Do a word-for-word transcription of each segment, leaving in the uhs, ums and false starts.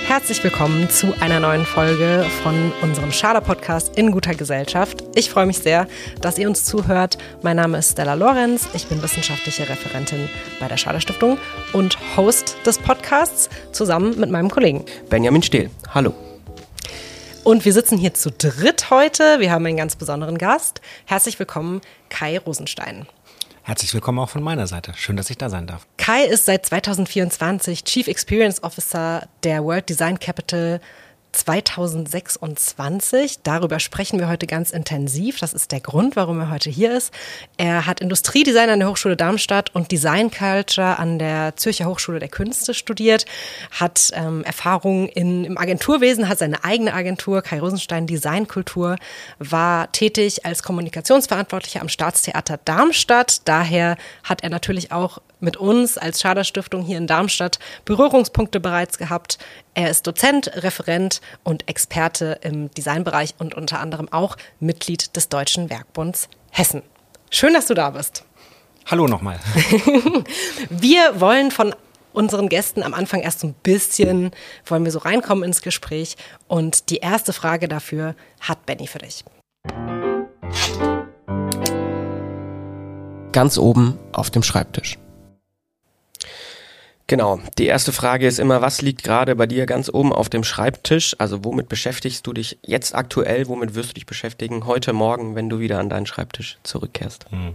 Herzlich willkommen zu einer neuen Folge von unserem Schader-Podcast in guter Gesellschaft. Ich freue mich sehr, dass ihr uns zuhört. Mein Name ist Stella Lorenz. Ich bin wissenschaftliche Referentin bei der Schader-Stiftung und Host des Podcasts zusammen mit meinem Kollegen Benjamin Stehl. Hallo. Und wir sitzen hier zu dritt heute. Wir haben einen ganz besonderen Gast. Herzlich willkommen, Kai Rosenstein. Herzlich willkommen auch von meiner Seite. Schön, dass ich da sein darf. Kai ist seit zweitausendvierundzwanzig Chief Experience Officer der World Design Capital zweitausendsechsundzwanzig. Darüber sprechen wir heute ganz intensiv. Das ist der Grund, warum er heute hier ist. Er hat Industriedesign an der Hochschule Darmstadt und Design Culture an der Zürcher Hochschule der Künste studiert, hat ähm, Erfahrung in, im Agenturwesen, hat seine eigene Agentur, Kai Rosenstein Design Kultur, war tätig als Kommunikationsverantwortlicher am Staatstheater Darmstadt. Daher hat er natürlich auch mit uns als Schader-Stiftung hier in Darmstadt Berührungspunkte bereits gehabt. Er ist Dozent, Referent und Experte im Designbereich und unter anderem auch Mitglied des Deutschen Werkbunds Hessen. Schön, dass du da bist. Hallo nochmal. Wir wollen von unseren Gästen am Anfang erst so ein bisschen, wollen wir so reinkommen ins Gespräch. Und die erste Frage dafür hat Benny für dich. Ganz oben auf dem Schreibtisch. Genau, die erste Frage ist immer, was liegt gerade bei dir ganz oben auf dem Schreibtisch? Also womit beschäftigst du dich jetzt aktuell, womit wirst du dich beschäftigen heute Morgen, wenn du wieder an deinen Schreibtisch zurückkehrst? Hm.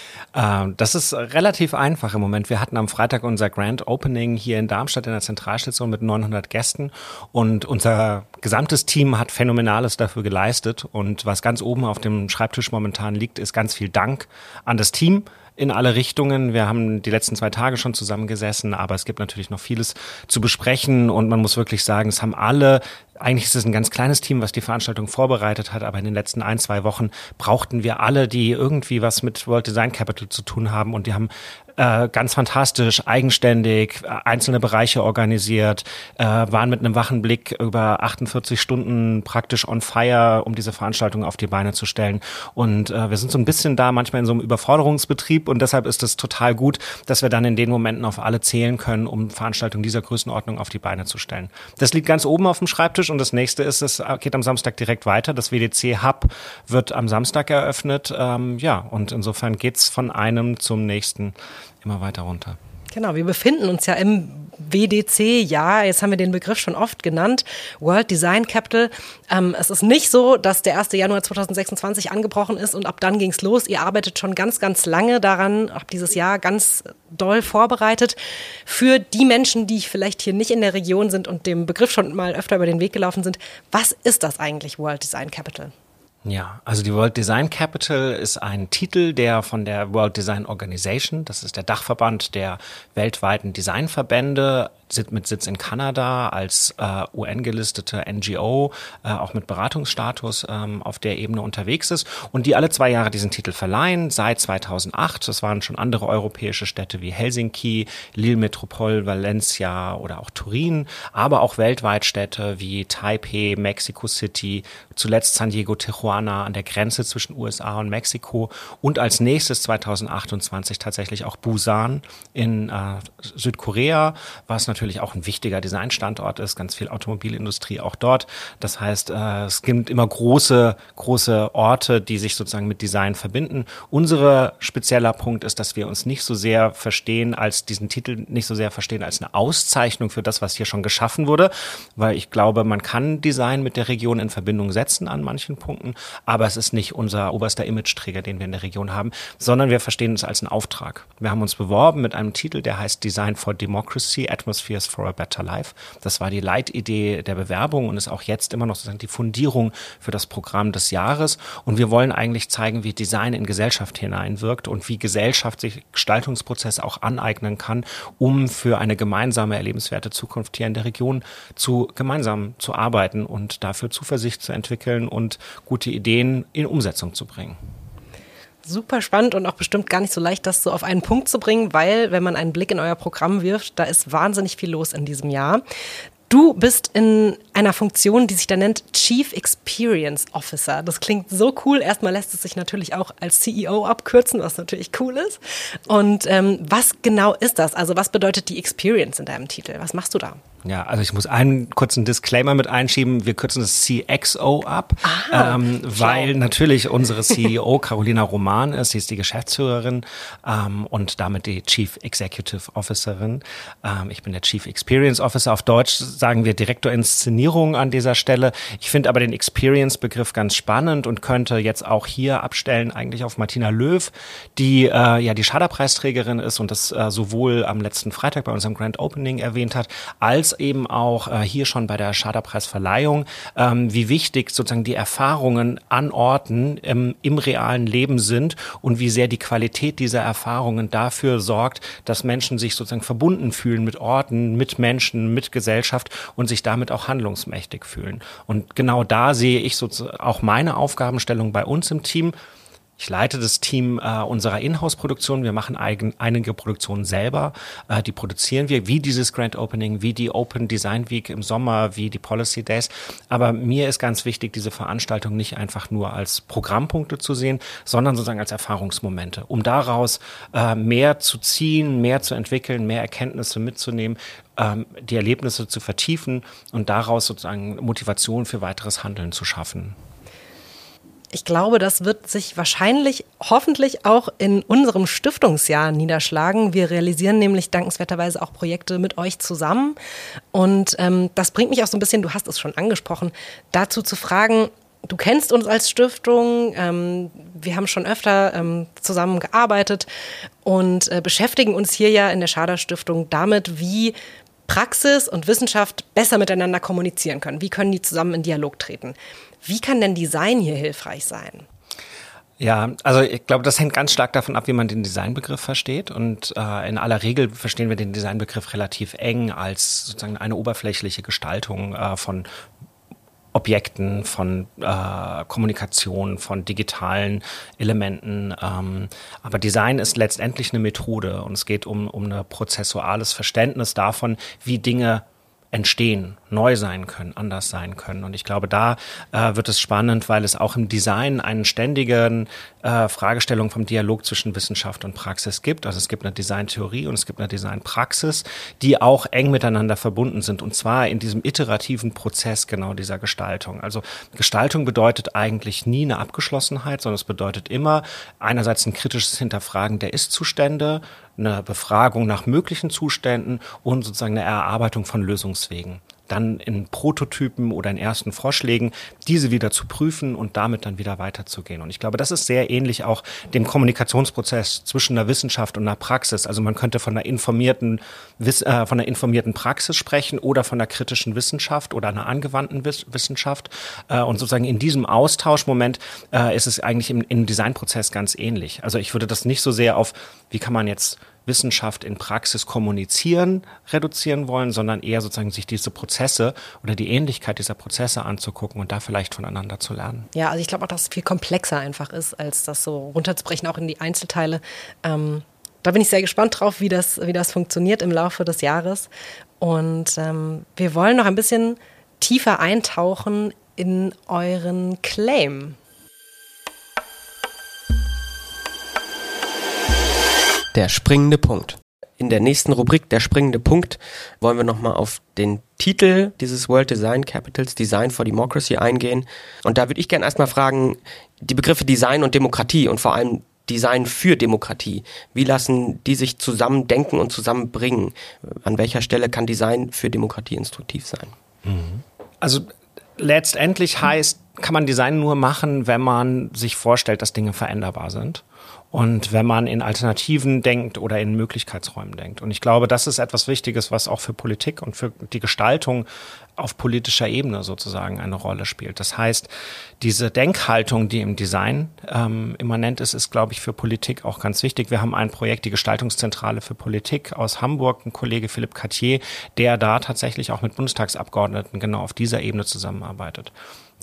Das ist relativ einfach im Moment. Wir hatten am Freitag unser Grand Opening hier in Darmstadt in der Zentralstation mit neunhundert Gästen und unser gesamtes Team hat Phänomenales dafür geleistet. Und was ganz oben auf dem Schreibtisch momentan liegt, ist ganz viel Dank an das Team in alle Richtungen. Wir haben die letzten zwei Tage schon zusammengesessen, aber es gibt natürlich noch vieles zu besprechen und man muss wirklich sagen, es haben alle, eigentlich ist es ein ganz kleines Team, was die Veranstaltung vorbereitet hat, aber in den letzten ein, zwei Wochen brauchten wir alle, die irgendwie was mit World Design Capital zu tun haben und die haben äh, ganz fantastisch, eigenständig, äh, einzelne Bereiche organisiert, äh, waren mit einem wachen Blick über achtundvierzig Stunden praktisch on fire, um diese Veranstaltung auf die Beine zu stellen. Und äh, wir sind so ein bisschen da manchmal in so einem Überforderungsbetrieb und deshalb ist es total gut, dass wir dann in den Momenten auf alle zählen können, um Veranstaltungen dieser Größenordnung auf die Beine zu stellen. Das liegt ganz oben auf dem Schreibtisch und das nächste ist, es geht am Samstag direkt weiter. Das W D C Hub wird am Samstag eröffnet. Ähm, ja, und insofern geht's von einem zum nächsten immer weiter runter. Genau, wir befinden uns ja im W D C-Jahr, jetzt haben wir den Begriff schon oft genannt, World Design Capital. Ähm, es ist nicht so, dass der erste Januar zweitausendsechsundzwanzig angebrochen ist und ab dann ging's los. Ihr arbeitet schon ganz, ganz lange daran, habt dieses Jahr ganz doll vorbereitet. Für die Menschen, die vielleicht hier nicht in der Region sind und dem Begriff schon mal öfter über den Weg gelaufen sind, was ist das eigentlich, World Design Capital? Ja, also die World Design Capital ist ein Titel, der von der World Design Organization, das ist der Dachverband der weltweiten Designverbände, mit Sitz in Kanada, als äh, U N-gelistete N G O, äh, auch mit Beratungsstatus ähm, auf der Ebene unterwegs ist und die alle zwei Jahre diesen Titel verleihen, seit zweitausendacht. Das waren schon andere europäische Städte wie Helsinki, Lille Metropole, Valencia oder auch Turin, aber auch weltweit Städte wie Taipei, Mexico City, zuletzt San Diego, Tijuana an der Grenze zwischen U S A und Mexiko und als nächstes zweitausendachtundzwanzig tatsächlich auch Busan in äh, Südkorea, was natürlich auch ein wichtiger Designstandort ist, ganz viel Automobilindustrie auch dort. Das heißt, äh, es gibt immer große, große Orte, die sich sozusagen mit Design verbinden. Unser spezieller Punkt ist, dass wir uns nicht so sehr verstehen als diesen Titel, nicht so sehr verstehen als eine Auszeichnung für das, was hier schon geschaffen wurde, weil ich glaube, man kann Design mit der Region in Verbindung setzen an manchen Punkten, aber es ist nicht unser oberster Imageträger, den wir in der Region haben, sondern wir verstehen es als einen Auftrag. Wir haben uns beworben mit einem Titel, der heißt Design for Democracy, Atmospheres for a Better Life. Das war die Leitidee der Bewerbung und ist auch jetzt immer noch sozusagen die Fundierung für das Programm des Jahres. Und wir wollen eigentlich zeigen, wie Design in Gesellschaft hineinwirkt und wie Gesellschaft sich Gestaltungsprozesse auch aneignen kann, um für eine gemeinsame, erlebenswerte Zukunft hier in der Region zu gemeinsam zu arbeiten und dafür Zuversicht zu entwickeln und gute Ideen in Umsetzung zu bringen. Super spannend und auch bestimmt gar nicht so leicht, das so auf einen Punkt zu bringen, weil, wenn man einen Blick in euer Programm wirft, da ist wahnsinnig viel los in diesem Jahr. Du bist in einer Funktion, die sich da nennt Chief Experience Officer. Das klingt so cool. Erstmal lässt es sich natürlich auch als C E O abkürzen, was natürlich cool ist. Und ähm, was genau ist das? Also was bedeutet die Experience in deinem Titel? Was machst du da? Ja, also ich muss einen kurzen Disclaimer mit einschieben. Wir kürzen das C X O ab, ah, ähm, weil natürlich unsere C E O Carolina Roman ist. Sie ist die Geschäftsführerin ähm, und damit die Chief Executive Officerin. Ähm, ich bin der Chief Experience Officer. Auf Deutsch sagen wir Direktor Inszenierung an dieser Stelle. Ich finde aber den Experience-Begriff ganz spannend und könnte jetzt auch hier abstellen eigentlich auf Martina Löw, die äh, ja die Schader-Preisträgerin ist und das äh, sowohl am letzten Freitag bei unserem Grand Opening erwähnt hat, als eben auch äh, hier schon bei der Schader-Preisverleihung, ähm, wie wichtig sozusagen die Erfahrungen an Orten ähm, im realen Leben sind und wie sehr die Qualität dieser Erfahrungen dafür sorgt, dass Menschen sich sozusagen verbunden fühlen mit Orten, mit Menschen, mit Gesellschaft und sich damit auch handlungsmächtig fühlen. Und genau da sehe ich sozusagen auch meine Aufgabenstellung bei uns im Team. Ich leite das Team äh, unserer Inhouse-Produktion. Wir machen eigen, einige Produktionen selber. Äh, die produzieren wir, wie dieses Grand Opening, wie die Open Design Week im Sommer, wie die Policy Days. Aber mir ist ganz wichtig, diese Veranstaltung nicht einfach nur als Programmpunkte zu sehen, sondern sozusagen als Erfahrungsmomente, um daraus äh, mehr zu ziehen, mehr zu entwickeln, mehr Erkenntnisse mitzunehmen, ähm, die Erlebnisse zu vertiefen und daraus sozusagen Motivation für weiteres Handeln zu schaffen. Ich glaube, das wird sich wahrscheinlich, hoffentlich auch in unserem Stiftungsjahr niederschlagen. Wir realisieren nämlich dankenswerterweise auch Projekte mit euch zusammen. Und ähm, das bringt mich auch so ein bisschen, du hast es schon angesprochen, dazu zu fragen, du kennst uns als Stiftung, ähm, wir haben schon öfter ähm, zusammen gearbeitet und äh, beschäftigen uns hier ja in der Schader-Stiftung damit, wie Praxis und Wissenschaft besser miteinander kommunizieren können. Wie können die zusammen in Dialog treten? Wie kann denn Design hier hilfreich sein? Ja, also ich glaube, das hängt ganz stark davon ab, wie man den Designbegriff versteht. Und äh, in aller Regel verstehen wir den Designbegriff relativ eng als sozusagen eine oberflächliche Gestaltung äh, von Objekten, von äh, Kommunikation, von digitalen Elementen. Ähm, aber Design ist letztendlich eine Methode und es geht um, um ein prozessuales Verständnis davon, wie Dinge entstehen, neu sein können, anders sein können. Und ich glaube, da äh, wird es spannend, weil es auch im Design einen ständigen äh, Fragestellung vom Dialog zwischen Wissenschaft und Praxis gibt. Also es gibt eine Designtheorie und es gibt eine Designpraxis, die auch eng miteinander verbunden sind. Und zwar in diesem iterativen Prozess genau dieser Gestaltung. Also Gestaltung bedeutet eigentlich nie eine Abgeschlossenheit, sondern es bedeutet immer einerseits ein kritisches Hinterfragen der Ist-Zustände, eine Befragung nach möglichen Zuständen und sozusagen eine Erarbeitung von Lösungswegen. Dann in Prototypen oder in ersten Vorschlägen diese wieder zu prüfen und damit dann wieder weiterzugehen. Und ich glaube, das ist sehr ähnlich auch dem Kommunikationsprozess zwischen der Wissenschaft und der Praxis. Also man könnte von einer informierten, äh, von einer informierten Praxis sprechen oder von einer kritischen Wissenschaft oder einer angewandten Wissenschaft. Äh, und sozusagen in diesem Austauschmoment äh, ist es eigentlich im, im Designprozess ganz ähnlich. Also ich würde das nicht so sehr auf, wie kann man jetzt Wissenschaft in Praxis kommunizieren, reduzieren wollen, sondern eher sozusagen sich diese Prozesse oder die Ähnlichkeit dieser Prozesse anzugucken und da vielleicht voneinander zu lernen. Ja, also ich glaube auch, dass es viel komplexer einfach ist, als das so runterzubrechen, auch in die Einzelteile. Ähm, da bin ich sehr gespannt drauf, wie das, wie das funktioniert im Laufe des Jahres. Und ähm, wir wollen noch ein bisschen tiefer eintauchen in euren Claim. Der springende Punkt. In der nächsten Rubrik, der springende Punkt, wollen wir nochmal auf den Titel dieses World Design Capitals, Design for Democracy, eingehen. Und da würde ich gerne erstmal fragen, die Begriffe Design und Demokratie und vor allem Design für Demokratie, wie lassen die sich zusammen denken und zusammenbringen? An welcher Stelle kann Design für Demokratie instruktiv sein? Also letztendlich heißt, kann man Design nur machen, wenn man sich vorstellt, dass Dinge veränderbar sind. Und wenn man in Alternativen denkt oder in Möglichkeitsräumen denkt. Und ich glaube, das ist etwas Wichtiges, was auch für Politik und für die Gestaltung auf politischer Ebene sozusagen eine Rolle spielt. Das heißt, diese Denkhaltung, die im Design ähm, immanent ist, ist, glaube ich, für Politik auch ganz wichtig. Wir haben ein Projekt, die Gestaltungszentrale für Politik aus Hamburg, ein Kollege Philipp Cartier, der da tatsächlich auch mit Bundestagsabgeordneten genau auf dieser Ebene zusammenarbeitet.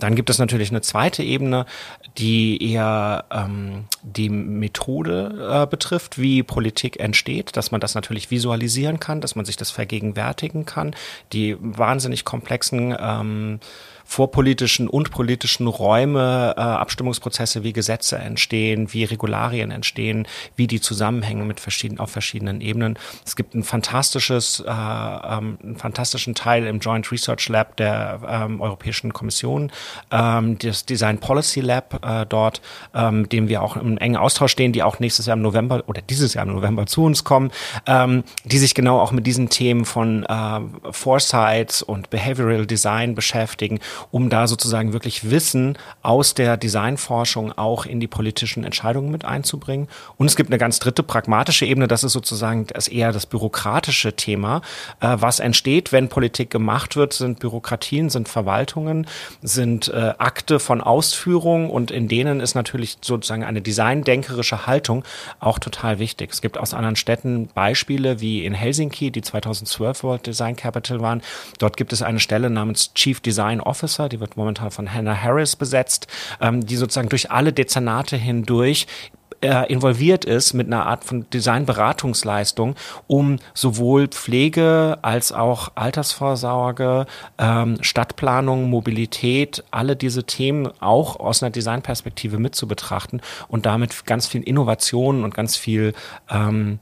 Dann gibt es natürlich eine zweite Ebene, die eher ähm, die Methode äh, betrifft, wie Politik entsteht, dass man das natürlich visualisieren kann, dass man sich das vergegenwärtigen kann, die wahnsinnig komplexen ähm, vorpolitischen und politischen Räume, äh, Abstimmungsprozesse, wie Gesetze entstehen, wie Regularien entstehen, wie die zusammenhängen mit verschiedenen, auf verschiedenen Ebenen. Es gibt ein fantastisches, äh, ähm, einen fantastischen Teil im Joint Research Lab der ähm, Europäischen Kommission, ähm, das Design Policy Lab äh, dort, ähm, mit dem wir auch im engen Austausch stehen, die auch nächstes Jahr im November oder dieses Jahr im November zu uns kommen, ähm, die sich genau auch mit diesen Themen von äh, Foresight und Behavioral Design beschäftigen, um da sozusagen wirklich Wissen aus der Designforschung auch in die politischen Entscheidungen mit einzubringen. Und es gibt eine ganz dritte pragmatische Ebene, das ist sozusagen das eher das bürokratische Thema. Äh, was entsteht, wenn Politik gemacht wird, sind Bürokratien, sind Verwaltungen, sind äh, Akte von Ausführung, und in denen ist natürlich sozusagen eine designdenkerische Haltung auch total wichtig. Es gibt aus anderen Städten Beispiele wie in Helsinki, die zweitausendzwölf World Design Capital waren. Dort gibt es eine Stelle namens Chief Design Officer, die wird momentan von Hannah Harris besetzt, ähm, die sozusagen durch alle Dezernate hindurch äh, involviert ist mit einer Art von Designberatungsleistung, um sowohl Pflege als auch Altersvorsorge, ähm, Stadtplanung, Mobilität, alle diese Themen auch aus einer Designperspektive mit zu betrachten und damit ganz viel Innovationen und ganz viel ähm,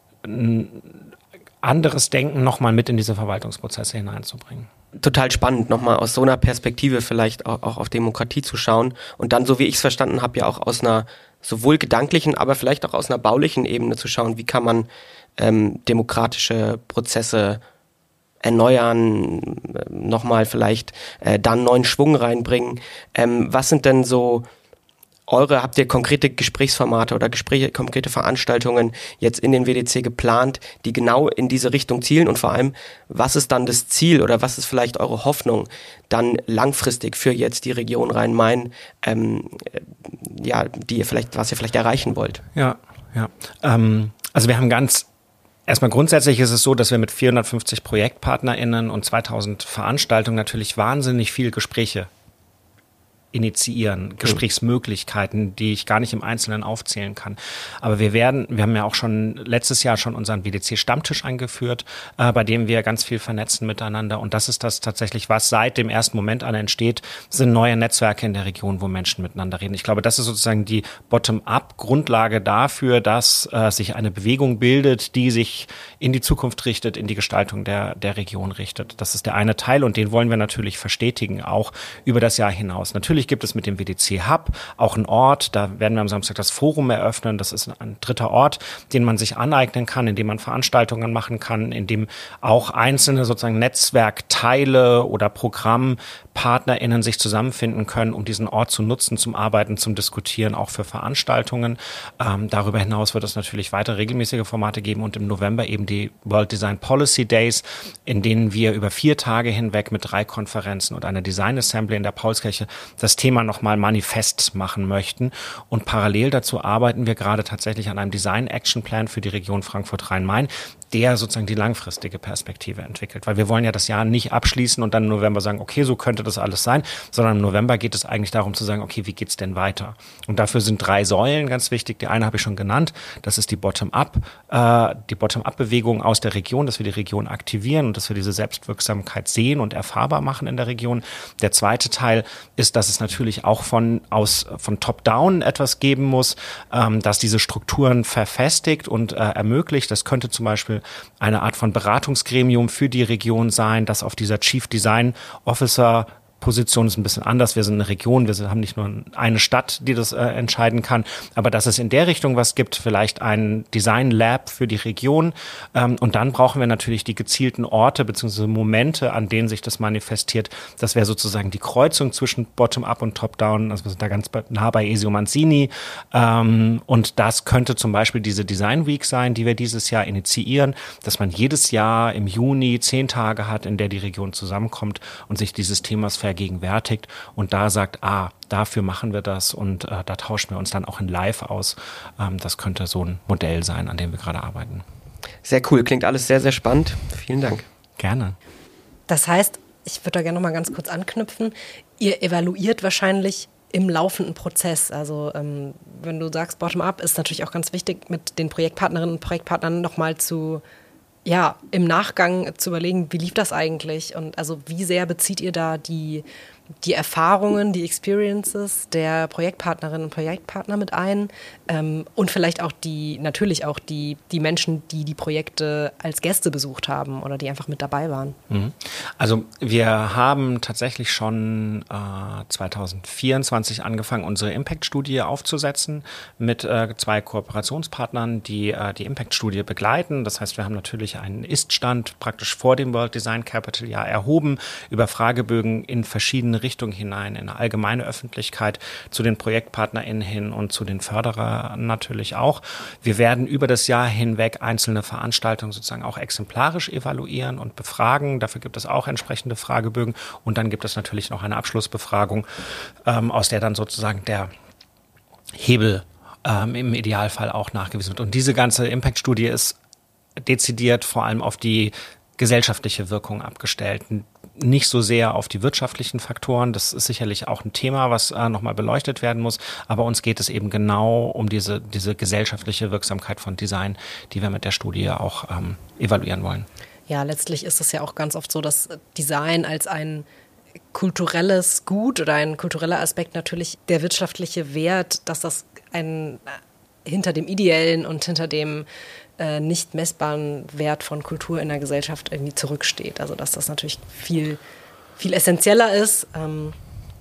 anderes Denken nochmal mit in diese Verwaltungsprozesse hineinzubringen. Total spannend, nochmal aus so einer Perspektive vielleicht auch, auch auf Demokratie zu schauen und dann, so wie ich es verstanden habe, ja auch aus einer sowohl gedanklichen, aber vielleicht auch aus einer baulichen Ebene zu schauen, wie kann man ähm, demokratische Prozesse erneuern, äh, nochmal vielleicht äh, dann neuen Schwung reinbringen. Ähm, was sind denn so eure, habt ihr konkrete Gesprächsformate oder Gespräche, konkrete Veranstaltungen jetzt in den W D C geplant, die genau in diese Richtung zielen, und vor allem, was ist dann das Ziel oder was ist vielleicht eure Hoffnung dann langfristig für jetzt die Region Rhein-Main, ähm, ja, die ihr vielleicht, was ihr vielleicht erreichen wollt? Ja, ja. Ähm, also wir haben ganz Erstmal grundsätzlich ist es so, dass wir mit vierhundertfünfzig ProjektpartnerInnen und zweitausend Veranstaltungen natürlich wahnsinnig viel Gespräche initiieren, Gesprächsmöglichkeiten, die ich gar nicht im Einzelnen aufzählen kann. Aber wir werden, wir haben ja auch schon letztes Jahr schon unseren W D C-Stammtisch eingeführt, äh, bei dem wir ganz viel vernetzen miteinander. Und das ist das tatsächlich, was seit dem ersten Moment an entsteht, sind neue Netzwerke in der Region, wo Menschen miteinander reden. Ich glaube, das ist sozusagen die Bottom-up-Grundlage dafür, dass äh, sich eine Bewegung bildet, die sich in die Zukunft richtet, in die Gestaltung der, der Region richtet. Das ist der eine Teil, und den wollen wir natürlich verstetigen, auch über das Jahr hinaus. Natürlich gibt es mit dem W D C-Hub auch einen Ort, da werden wir am Samstag das Forum eröffnen, das ist ein dritter Ort, den man sich aneignen kann, in dem man Veranstaltungen machen kann, in dem auch einzelne sozusagen Netzwerkteile oder ProgrammpartnerInnen sich zusammenfinden können, um diesen Ort zu nutzen, zum Arbeiten, zum Diskutieren, auch für Veranstaltungen. Ähm, darüber hinaus wird es natürlich weitere regelmäßige Formate geben und im November eben die World Design Policy Days, in denen wir über vier Tage hinweg mit drei Konferenzen und einer Design Assembly in der Paulskirche das Thema nochmal manifest machen möchten. Und parallel dazu arbeiten wir gerade tatsächlich an einem Design Action Plan für die Region Frankfurt-Rhein-Main, der sozusagen die langfristige Perspektive entwickelt. Weil wir wollen ja das Jahr nicht abschließen und dann im November sagen, okay, so könnte das alles sein, sondern im November geht es eigentlich darum zu sagen, okay, wie geht's denn weiter? Und dafür sind drei Säulen ganz wichtig. Die eine habe ich schon genannt, das ist die Bottom-up, äh, die Bottom-up-Bewegung aus der Region, dass wir die Region aktivieren und dass wir diese Selbstwirksamkeit sehen und erfahrbar machen in der Region. Der zweite Teil ist, dass es natürlich auch von, aus, von Top-down etwas geben muss, ähm, dass diese Strukturen verfestigt und äh, ermöglicht. Das könnte zum Beispiel eine Art von Beratungsgremium für die Region sein, das auf dieser Chief Design Officer Position ist ein bisschen anders. Wir sind eine Region, wir haben nicht nur eine Stadt, die das äh, entscheiden kann, aber dass es in der Richtung was gibt, vielleicht ein Design Lab für die Region. Ähm, und dann brauchen wir natürlich die gezielten Orte bzw. Momente, an denen sich das manifestiert. Das wäre sozusagen die Kreuzung zwischen Bottom-up und Top-down. Also wir sind da ganz nah bei Esio Manzini. Ähm, und das könnte zum Beispiel diese Design Week sein, die wir dieses Jahr initiieren, dass man jedes Jahr im Juni zehn Tage hat, in der die Region zusammenkommt und sich dieses Themas vergegenwärtigt und da sagt, ah, dafür machen wir das und äh, da tauschen wir uns dann auch in Live aus. Ähm, das könnte so ein Modell sein, an dem wir gerade arbeiten. Sehr cool, klingt alles sehr, sehr spannend. Vielen Dank. Gerne. Das heißt, ich würde da gerne noch mal ganz kurz anknüpfen. ihr evaluiert wahrscheinlich im laufenden Prozess. Also ähm, wenn du sagst Bottom-up, ist natürlich auch ganz wichtig, mit den Projektpartnerinnen und Projektpartnern nochmal zu, ja, im Nachgang zu überlegen, wie lief das eigentlich und also wie sehr bezieht ihr da die, die Erfahrungen, die Experiences der Projektpartnerinnen und Projektpartner mit ein ähm, und vielleicht auch die, natürlich auch die, die Menschen, die die Projekte als Gäste besucht haben oder die einfach mit dabei waren. Also wir haben tatsächlich schon äh, zwanzig vierundzwanzig angefangen, unsere Impact-Studie aufzusetzen mit äh, zwei Kooperationspartnern, die äh, die Impact-Studie begleiten. Das heißt, wir haben natürlich einen Ist-Stand praktisch vor dem World Design Capital Jahr erhoben, über Fragebögen in verschiedene Richtung hinein, in eine allgemeine Öffentlichkeit, zu den ProjektpartnerInnen hin und zu den Förderern natürlich auch. Wir werden über das Jahr hinweg einzelne Veranstaltungen sozusagen auch exemplarisch evaluieren und befragen. Dafür gibt es auch entsprechende Fragebögen und dann gibt es natürlich noch eine Abschlussbefragung, ähm, aus der dann sozusagen der Hebel ähm, im Idealfall auch nachgewiesen wird. Und diese ganze Impact-Studie ist dezidiert vor allem auf die gesellschaftliche Wirkung abgestellt, nicht so sehr auf die wirtschaftlichen Faktoren. Das ist sicherlich auch ein Thema, was äh, nochmal beleuchtet werden muss. Aber uns geht es eben genau um diese, diese gesellschaftliche Wirksamkeit von Design, die wir mit der Studie auch ähm, evaluieren wollen. Ja, letztlich ist es ja auch ganz oft so, dass Design als ein kulturelles Gut oder ein kultureller Aspekt natürlich der wirtschaftliche Wert, dass das ein hinter dem ideellen und hinter dem äh, nicht messbaren Wert von Kultur in der Gesellschaft irgendwie zurücksteht. Also dass das natürlich viel, viel essentieller ist. Ähm,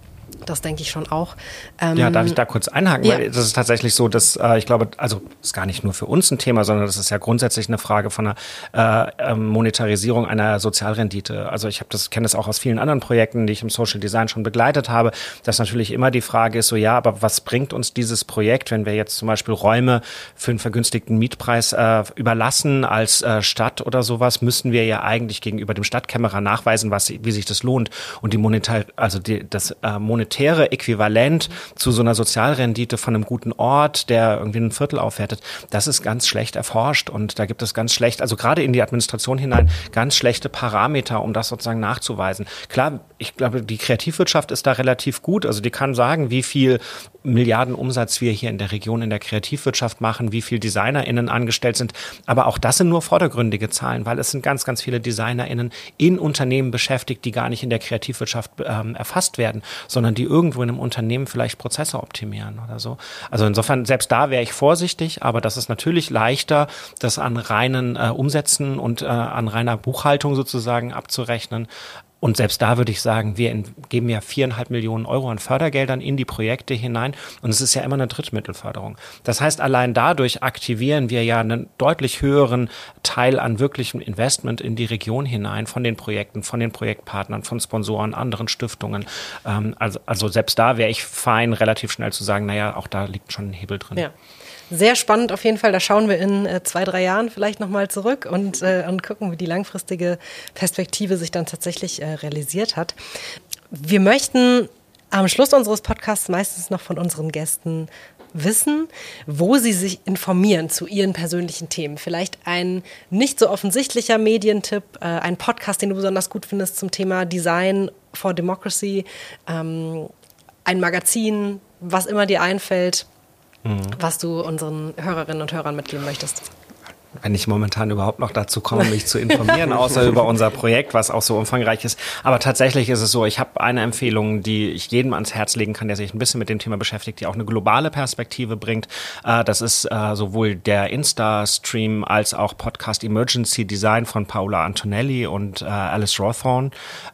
Das denke ich schon auch. Ähm, ja, darf ich da kurz einhaken? Ja. Weil das ist tatsächlich so, dass äh, ich glaube, also ist gar nicht nur für uns ein Thema, sondern das ist ja grundsätzlich eine Frage von einer äh, Monetarisierung einer Sozialrendite. Also ich habe das kenne das auch aus vielen anderen Projekten, die ich im Social Design schon begleitet habe, dass natürlich immer die Frage ist, so ja, aber was bringt uns dieses Projekt, wenn wir jetzt zum Beispiel Räume für einen vergünstigten Mietpreis äh, überlassen als äh, Stadt oder sowas, müssen wir ja eigentlich gegenüber dem Stadtkämmerer nachweisen, was wie sich das lohnt und die monetar also die, das äh, monetäre Äquivalent zu so einer Sozialrendite von einem guten Ort, der irgendwie ein Viertel aufwertet, das ist ganz schlecht erforscht und da gibt es ganz schlecht, also gerade in die Administration hinein, ganz schlechte Parameter, um das sozusagen nachzuweisen. Klar, ich glaube, die Kreativwirtschaft ist da relativ gut, also die kann sagen, wie viel Milliarden Umsatz wir hier in der Region in der Kreativwirtschaft machen, wie viel DesignerInnen angestellt sind, aber auch das sind nur vordergründige Zahlen, weil es sind ganz, ganz viele DesignerInnen in Unternehmen beschäftigt, die gar nicht in der Kreativwirtschaft ähm, erfasst werden, sondern die irgendwo in einem Unternehmen vielleicht Prozesse optimieren oder so. Also insofern, selbst da wäre ich vorsichtig, aber das ist natürlich leichter, das an reinen äh, Umsätzen und äh, an reiner Buchhaltung sozusagen abzurechnen. Und selbst da würde ich sagen, wir in, geben ja viereinhalb Millionen Euro an Fördergeldern in die Projekte hinein und es ist ja immer eine Drittmittelförderung. Das heißt, allein dadurch aktivieren wir ja einen deutlich höheren Teil an wirklichem Investment in die Region hinein von den Projekten, von den Projektpartnern, von Sponsoren, anderen Stiftungen. Ähm, also, also selbst da wäre ich fein, relativ schnell zu sagen, naja, auch da liegt schon ein Hebel drin. Ja. Sehr spannend auf jeden Fall. Da schauen wir in äh, zwei, drei Jahren vielleicht nochmal zurück und, äh, und gucken, wie die langfristige Perspektive sich dann tatsächlich äh, realisiert hat. Wir möchten am Schluss unseres Podcasts meistens noch von unseren Gästen wissen, wo sie sich informieren zu ihren persönlichen Themen. Vielleicht ein nicht so offensichtlicher Medientipp, äh, ein Podcast, den du besonders gut findest zum Thema Design for Democracy, ähm, ein Magazin, was immer dir einfällt, Mhm. was du unseren Hörerinnen und Hörern mitgeben möchtest. Wenn ich momentan überhaupt noch dazu komme, mich zu informieren, außer über unser Projekt, was auch so umfangreich ist. Aber tatsächlich ist es so, ich habe eine Empfehlung, die ich jedem ans Herz legen kann, der sich ein bisschen mit dem Thema beschäftigt, die auch eine globale Perspektive bringt. Das ist sowohl der Insta-Stream als auch Podcast Emergency Design von Paola Antonelli und Alice Rawthorne.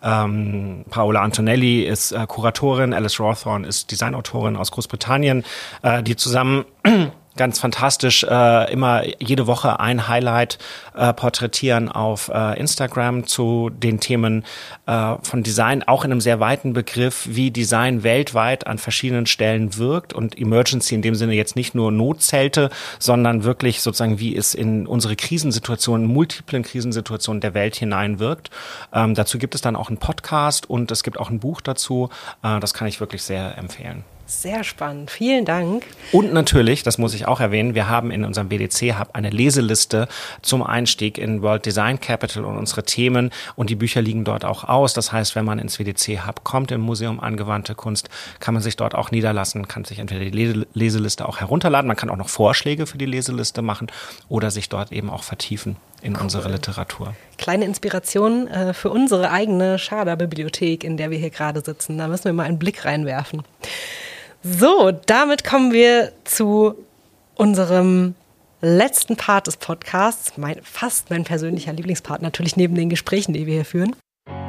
Ähm, Paola Antonelli ist Kuratorin, Alice Rawthorne ist Designautorin aus Großbritannien, die zusammen ganz fantastisch, äh, immer jede Woche ein Highlight äh, porträtieren auf äh, Instagram zu den Themen äh, von Design, auch in einem sehr weiten Begriff, wie Design weltweit an verschiedenen Stellen wirkt und Emergency in dem Sinne jetzt nicht nur Notzelte, sondern wirklich sozusagen, wie es in unsere Krisensituationen, multiplen Krisensituationen der Welt hineinwirkt. Ähm, dazu gibt es dann auch einen Podcast und es gibt auch ein Buch dazu. Äh, das kann ich wirklich sehr empfehlen. Sehr spannend. Vielen Dank. Und natürlich, das muss ich auch erwähnen, wir haben in unserem B D C-Hub eine Leseliste zum Einstieg in World Design Capital und unsere Themen. Und die Bücher liegen dort auch aus. Das heißt, wenn man ins W D C-Hub kommt, im Museum Angewandte Kunst, kann man sich dort auch niederlassen, kann sich entweder die Leseliste auch herunterladen, man kann auch noch Vorschläge für die Leseliste machen oder sich dort eben auch vertiefen in cool. unsere Literatur. Kleine Inspiration äh, für unsere eigene Schader-Bibliothek, in der wir hier gerade sitzen. Da müssen wir mal einen Blick reinwerfen. So, damit kommen wir zu unserem letzten Part des Podcasts. Mein, fast mein persönlicher Lieblingspart, natürlich neben den Gesprächen, die wir hier führen.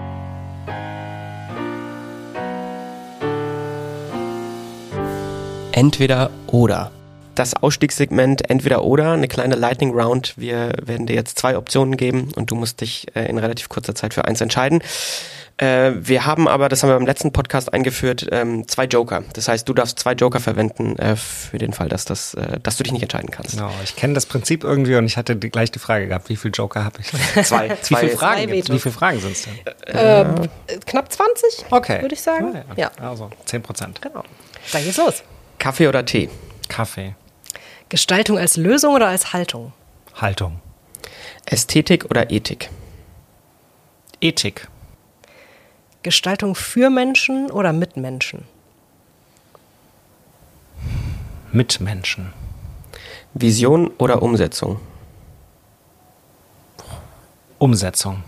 Entweder oder. Das Ausstiegssegment entweder oder, eine kleine Lightning Round. Wir werden dir jetzt zwei Optionen geben und du musst dich äh, in relativ kurzer Zeit für eins entscheiden. Äh, wir haben aber, das haben wir beim letzten Podcast eingeführt, ähm, zwei Joker. Das heißt, du darfst zwei Joker verwenden äh, für den Fall, dass, das, äh, dass du dich nicht entscheiden kannst. Genau, ich kenne das Prinzip irgendwie und ich hatte die, gleich die Frage gehabt, wie viele Joker habe ich? Zwei. Wie zwei viele Fragen, Vetos. Wie viele Fragen sind es denn? Äh, knapp zwanzig, Okay. würde ich sagen. Ah, ja. Ja. Also zehn Prozent. Genau. Dann geht's los. Kaffee oder Tee? Kaffee. Gestaltung als Lösung oder als Haltung? Haltung. Ästhetik oder Ethik? Ethik. Gestaltung für Menschen oder mit Menschen? Mit Menschen. Vision oder Umsetzung? Umsetzung.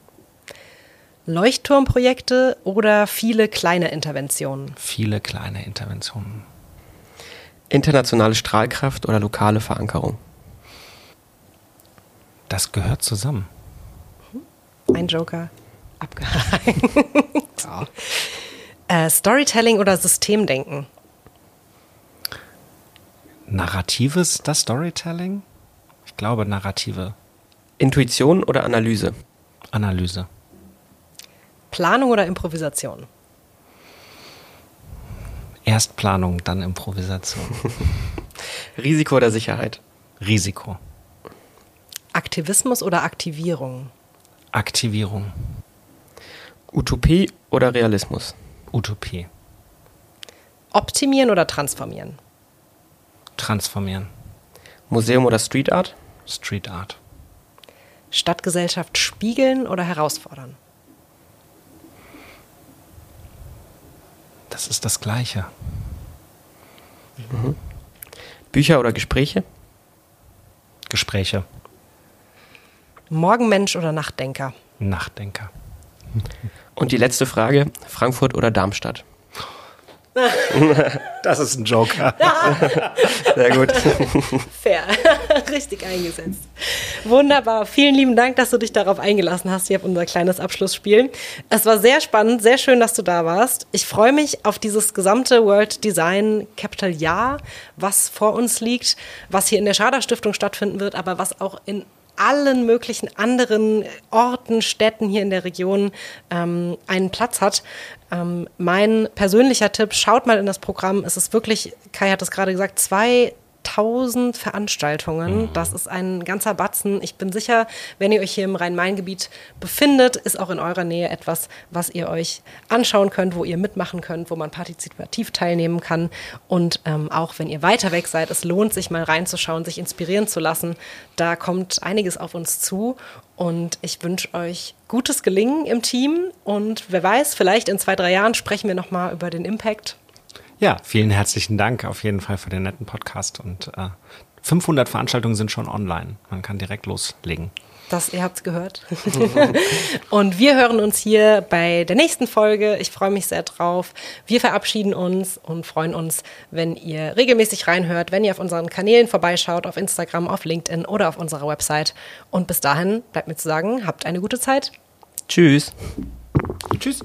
Leuchtturmprojekte oder viele kleine Interventionen? Viele kleine Interventionen. Internationale Strahlkraft oder lokale Verankerung? Das gehört zusammen. Ein Joker abgehakt. Ja. äh, Storytelling oder Systemdenken? Narratives, das Storytelling? Ich glaube Narrative. Intuition oder Analyse? Analyse. Planung oder Improvisation? Erst Planung, dann Improvisation. Risiko oder Sicherheit? Risiko. Aktivismus oder Aktivierung? Aktivierung. Utopie oder Realismus? Utopie. Optimieren oder transformieren? Transformieren. Museum oder Street Art? Street Art. Stadtgesellschaft spiegeln oder herausfordern? Das ist das Gleiche. Mhm. Bücher oder Gespräche? Gespräche. Morgenmensch oder Nachtdenker? Nachdenker. Und die letzte Frage, Frankfurt oder Darmstadt? Das ist ein Joker. Sehr gut. Fair. Richtig eingesetzt. Wunderbar. Vielen lieben Dank, dass du dich darauf eingelassen hast, hier auf unser kleines Abschlussspiel. Es war sehr spannend, sehr schön, dass du da warst. Ich freue mich auf dieses gesamte World Design Capital Jahr, was vor uns liegt, was hier in der Schader Stiftung stattfinden wird, aber was auch in allen möglichen anderen Orten, Städten hier in der Region ähm, einen Platz hat. Ähm, mein persönlicher Tipp, schaut mal in das Programm. Es ist wirklich, Kai hat es gerade gesagt, zweitausend Veranstaltungen. Das ist ein ganzer Batzen. Ich bin sicher, wenn ihr euch hier im Rhein-Main-Gebiet befindet, ist auch in eurer Nähe etwas, was ihr euch anschauen könnt, wo ihr mitmachen könnt, wo man partizipativ teilnehmen kann. Und ähm, auch wenn ihr weiter weg seid, es lohnt sich mal reinzuschauen, sich inspirieren zu lassen. Da kommt einiges auf uns zu. Und ich wünsche euch gutes Gelingen im Team. Und wer weiß, vielleicht in zwei, drei Jahren sprechen wir nochmal über den Impact. Ja, vielen herzlichen Dank auf jeden Fall für den netten Podcast. Und äh, fünfhundert Veranstaltungen sind schon online. Man kann direkt loslegen. Das, ihr habt's gehört. Und wir hören uns hier bei der nächsten Folge. Ich freue mich sehr drauf. Wir verabschieden uns und freuen uns, wenn ihr regelmäßig reinhört, wenn ihr auf unseren Kanälen vorbeischaut, auf Instagram, auf LinkedIn oder auf unserer Website. Und bis dahin bleibt mir zu sagen, habt eine gute Zeit. Tschüss. Tschüss.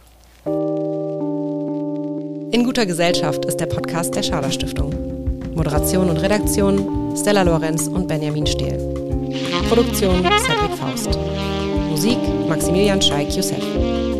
In guter Gesellschaft ist der Podcast der Schader Stiftung. Moderation und Redaktion Stella Lorenz und Benjamin Stehl. Produktion Cedric Faust. Musik Maximilian Scheik-Youssef.